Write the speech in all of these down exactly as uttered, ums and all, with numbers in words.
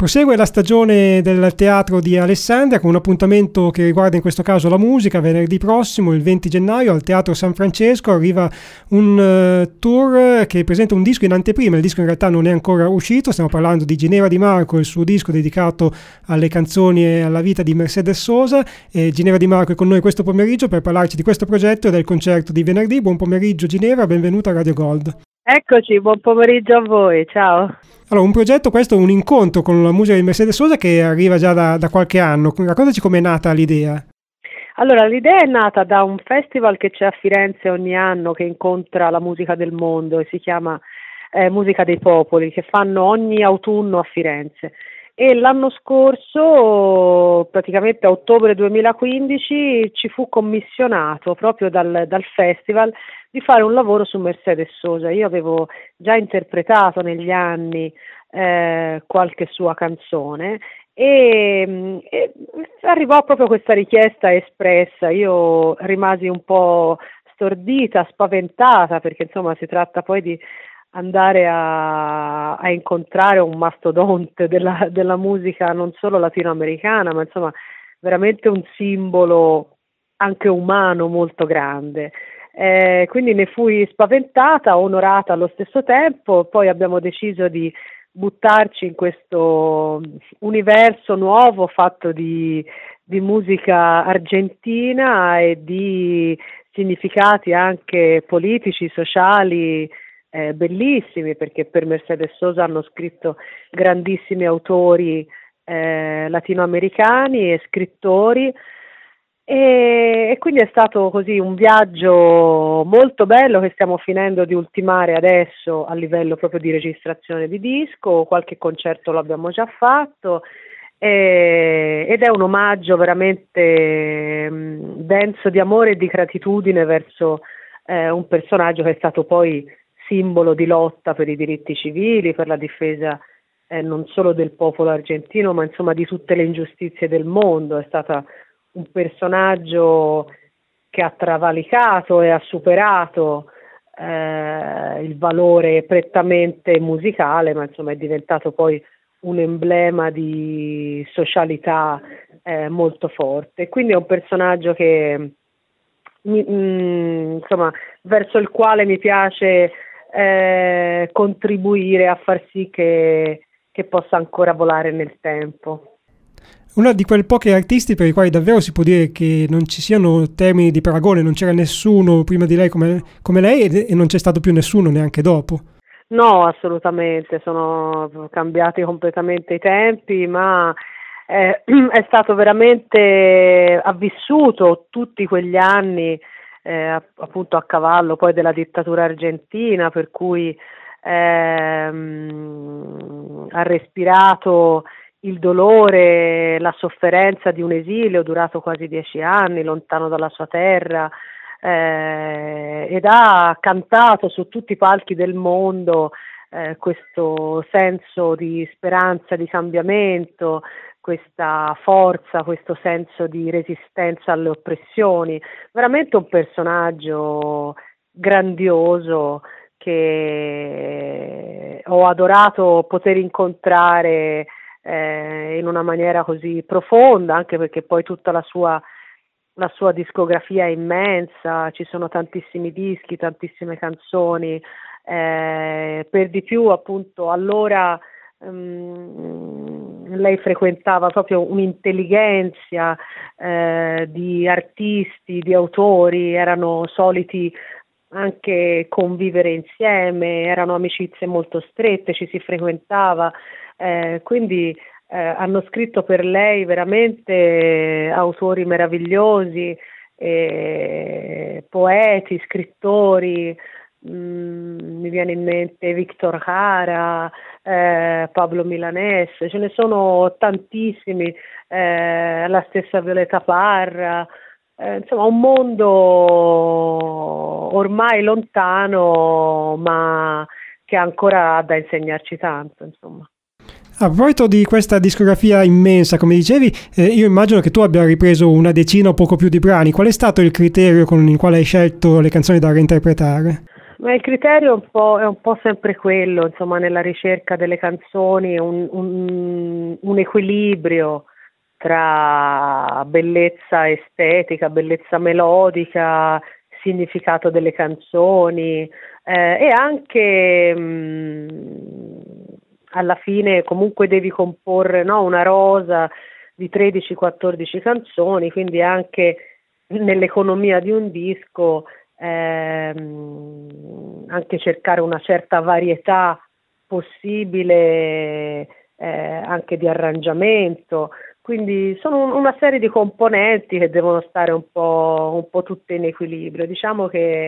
Prosegue la stagione del teatro di Alessandria con un appuntamento che riguarda in questo caso la musica. Venerdì prossimo, il venti gennaio, al Teatro San Francesco arriva un uh, tour che presenta un disco in anteprima. Il disco in realtà non è ancora uscito, stiamo parlando di Ginevra Di Marco, il suo disco dedicato alle canzoni e alla vita di Mercedes Sosa. E Ginevra Di Marco è con noi questo pomeriggio per parlarci di questo progetto e del concerto di venerdì. Buon pomeriggio Ginevra, benvenuta a Radio Gold. Eccoci, buon pomeriggio a voi, ciao. Allora, un progetto, questo, un incontro con la musica di Mercedes Sosa che arriva già da, da qualche anno. Raccontaci com'è nata l'idea. Allora, l'idea è nata da un festival che c'è a Firenze ogni anno che incontra la musica del mondo e si chiama eh, Musica dei Popoli, che fanno ogni autunno a Firenze. E l'anno scorso, praticamente a ottobre duemilaquindici, ci fu commissionato proprio dal, dal festival di fare un lavoro su Mercedes Sosa. Io avevo già interpretato negli anni eh, qualche sua canzone e, e arrivò proprio questa richiesta espressa. Io rimasi un po' stordita, spaventata, perché insomma si tratta poi di andare a, a incontrare un mastodonte della, della musica non solo latinoamericana, ma insomma veramente un simbolo anche umano molto grande. Eh, quindi ne fui spaventata, onorata allo stesso tempo. Poi abbiamo deciso di buttarci in questo universo nuovo fatto di, di musica argentina e di significati anche politici, sociali, eh, bellissimi, perché per Mercedes Sosa hanno scritto grandissimi autori eh, latinoamericani e scrittori. E, e quindi è stato così un viaggio molto bello che stiamo finendo di ultimare adesso a livello proprio di registrazione di disco. Qualche concerto lo abbiamo già fatto e, ed è un omaggio veramente mh, denso di amore e di gratitudine verso eh, un personaggio che è stato poi simbolo di lotta per i diritti civili, per la difesa eh, non solo del popolo argentino ma insomma di tutte le ingiustizie del mondo. È stata un personaggio che ha travalicato e ha superato eh, il valore prettamente musicale, ma insomma è diventato poi un emblema di socialità eh, molto forte. Quindi è un personaggio che mi, mh, insomma verso il quale mi piace eh, contribuire a far sì che, che possa ancora volare nel tempo. Una di quei pochi artisti per i quali davvero si può dire che non ci siano termini di paragone, non c'era nessuno prima di lei come, come lei e, e non c'è stato più nessuno neanche dopo. No, assolutamente, sono cambiati completamente i tempi, ma eh, è stato veramente, ha vissuto tutti quegli anni eh, appunto a cavallo poi della dittatura argentina, per cui ehm, ha respirato il dolore, la sofferenza di un esilio durato quasi dieci anni, lontano dalla sua terra, eh, ed ha cantato su tutti i palchi del mondo eh, questo senso di speranza, di cambiamento, questa forza, questo senso di resistenza alle oppressioni. Veramente un personaggio grandioso che ho adorato poter incontrare Eh, in una maniera così profonda, anche perché poi tutta la sua, la sua discografia è immensa, ci sono tantissimi dischi, tantissime canzoni, eh, per di più appunto allora um, lei frequentava proprio un'intelligenza eh, di artisti, di autori, erano soliti anche convivere insieme, erano amicizie molto strette, ci si frequentava. Eh, quindi eh, hanno scritto per lei veramente autori meravigliosi, eh, poeti, scrittori, mh, mi viene in mente Victor Jara, eh, Pablo Milanés, ce ne sono tantissimi, eh, la stessa Violeta Parra, eh, insomma un mondo ormai lontano ma che ancora ha da insegnarci tanto, insomma. A proposito di questa discografia immensa, come dicevi, eh, io immagino che tu abbia ripreso una decina o poco più di brani. Qual è stato il criterio con il quale hai scelto le canzoni da reinterpretare? Ma il criterio è un po', è un po' sempre quello, insomma, nella ricerca delle canzoni, un, un, un, un equilibrio tra bellezza estetica, bellezza melodica, significato delle canzoni eh, e anche mh, alla fine comunque devi comporre, no, una rosa di tredici quattordici canzoni, quindi anche nell'economia di un disco ehm, anche cercare una certa varietà possibile eh, anche di arrangiamento. Quindi sono una serie di componenti che devono stare un po', un po' tutte in equilibrio. Diciamo che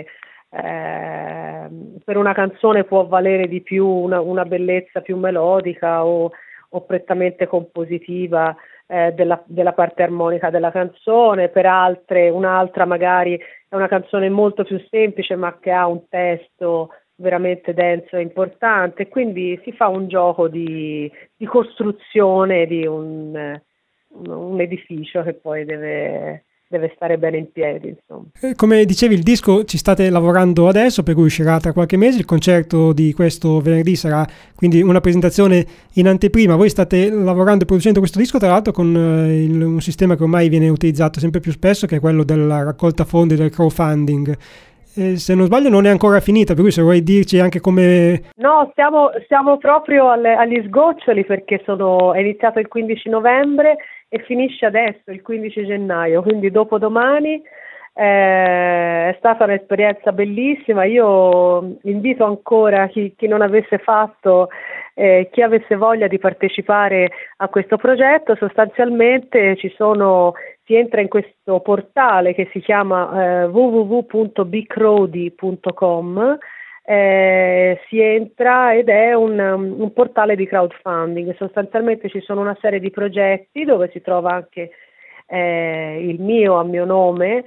eh, per una canzone può valere di più una, una bellezza più melodica o, o prettamente compositiva eh, della, della parte armonica della canzone, per altre un'altra magari è una canzone molto più semplice ma che ha un testo veramente denso e importante, quindi si fa un gioco di, di costruzione di un un edificio che poi deve, deve stare bene in piedi, insomma. Come dicevi, il disco ci state lavorando adesso, per cui uscirà tra qualche mese. Il concerto di questo venerdì sarà quindi una presentazione in anteprima. Voi state lavorando e producendo questo disco, tra l'altro, con eh, il, un sistema che ormai viene utilizzato sempre più spesso, che è quello della raccolta fondi, del crowdfunding. Eh, se non sbaglio non è ancora finita, per cui se vuoi dirci anche come... No, stiamo, stiamo proprio alle, agli sgoccioli, perché sono, è iniziato il quindici novembre e finisce adesso il quindici gennaio, quindi dopodomani. Eh, è stata un'esperienza bellissima. Io invito ancora chi, chi non avesse fatto, eh, chi avesse voglia di partecipare a questo progetto. Sostanzialmente ci sono, si entra in questo portale che si chiama eh, w w w punto bicrowdy punto com. Eh, si entra ed è un, un portale di crowdfunding. Sostanzialmente ci sono una serie di progetti dove si trova anche eh, il mio a mio nome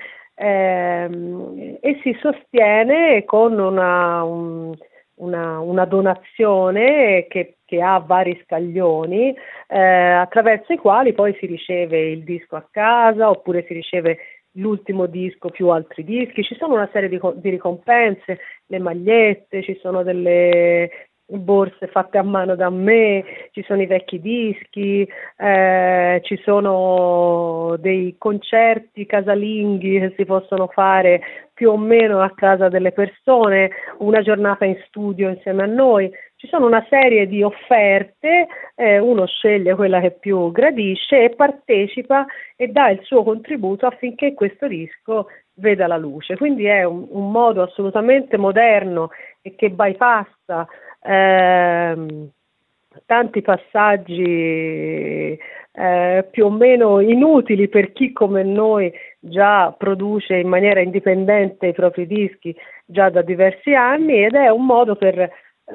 ehm, e si sostiene con una, un, una, una donazione che, che ha vari scaglioni eh, attraverso i quali poi si riceve il disco a casa oppure si riceve l'ultimo disco più altri dischi. Ci sono una serie di, di ricompense, le magliette, ci sono delle borse fatte a mano da me, ci sono i vecchi dischi, eh, ci sono dei concerti casalinghi che si possono fare più o meno a casa delle persone, una giornata in studio insieme a noi. Ci sono una serie di offerte, eh, uno sceglie quella che più gradisce e partecipa e dà il suo contributo affinché questo disco veda la luce. Quindi è un, un modo assolutamente moderno e che bypassa ehm, tanti passaggi eh, più o meno inutili per chi come noi già produce in maniera indipendente i propri dischi già da diversi anni, ed è un modo per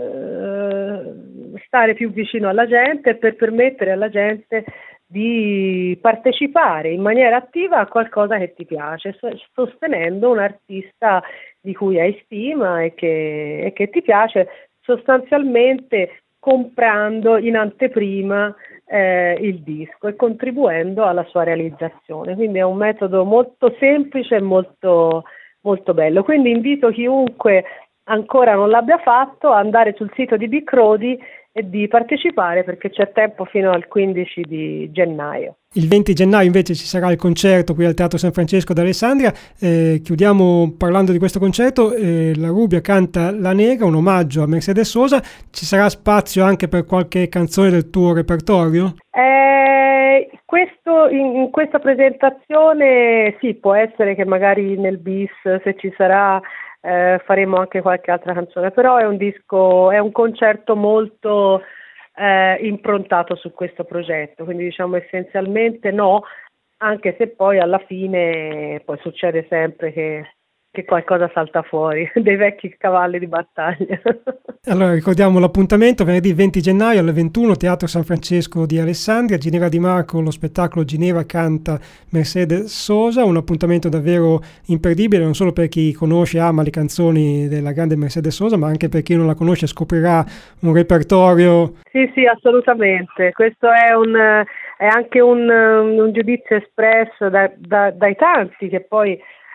stare più vicino alla gente e per permettere alla gente di partecipare in maniera attiva a qualcosa che ti piace, sostenendo un artista di cui hai stima e che, e che ti piace, sostanzialmente comprando in anteprima eh, il disco e contribuendo alla sua realizzazione. Quindi è un metodo molto semplice e molto, molto bello. Quindi invito chiunque ancora non l'abbia fatto a andare sul sito di Bicrowdy e di partecipare, perché c'è tempo fino al quindici di gennaio. Il venti gennaio invece ci sarà il concerto qui al Teatro San Francesco d'Alessandria. Eh, chiudiamo parlando di questo concerto. Eh, la Rubbia canta La Nera, un omaggio a Mercedes Sosa. Ci sarà spazio anche per qualche canzone del tuo repertorio? Eh, questo, in, in questa presentazione sì, può essere che magari nel bis, se ci sarà, Eh, faremo anche qualche altra canzone, però è un disco, è un concerto molto eh, improntato su questo progetto, quindi diciamo essenzialmente no, anche se poi alla fine poi succede sempre che, che qualcosa salta fuori, dei vecchi cavalli di battaglia. Allora ricordiamo l'appuntamento venerdì venti gennaio alle ventuno, Teatro San Francesco di Alessandria, Ginevra Di Marco, lo spettacolo Ginevra canta Mercedes Sosa, un appuntamento davvero imperdibile, non solo per chi conosce e ama le canzoni della grande Mercedes Sosa, ma anche per chi non la conosce scoprirà un repertorio. Sì, sì, assolutamente. Questo è un è anche un, un giudizio espresso da, da, dai tanti che poi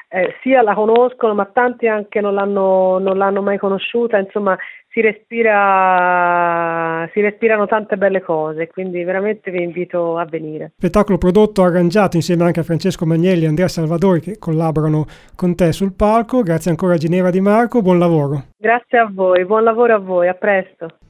eh, sia la conoscono, ma tanti anche non l'hanno, non l'hanno mai conosciuta, insomma si respira, si respirano tante belle cose, quindi veramente vi invito a venire. Spettacolo prodotto, arrangiato insieme anche a Francesco Magnelli e Andrea Salvadori, che collaborano con te sul palco. Grazie ancora a Ginevra Di Marco, buon lavoro. Grazie a voi, buon lavoro a voi, a presto.